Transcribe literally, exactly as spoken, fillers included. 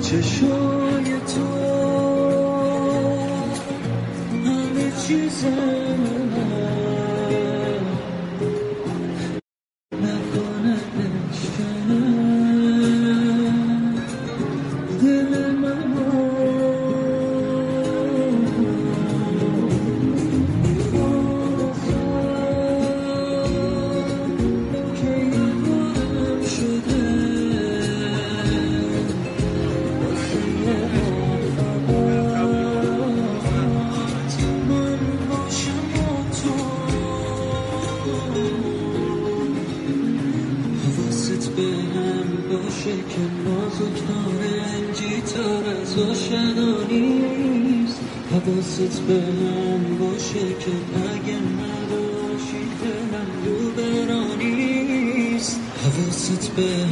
چشای تو همه چیز نکنه بشکنه دل منو که یادم شده حواست به هم باشه که نازک نارنجی تر از آشنا نیست. حواست به هم باشه که اگه نباشی دلم رو برانیست. حواست به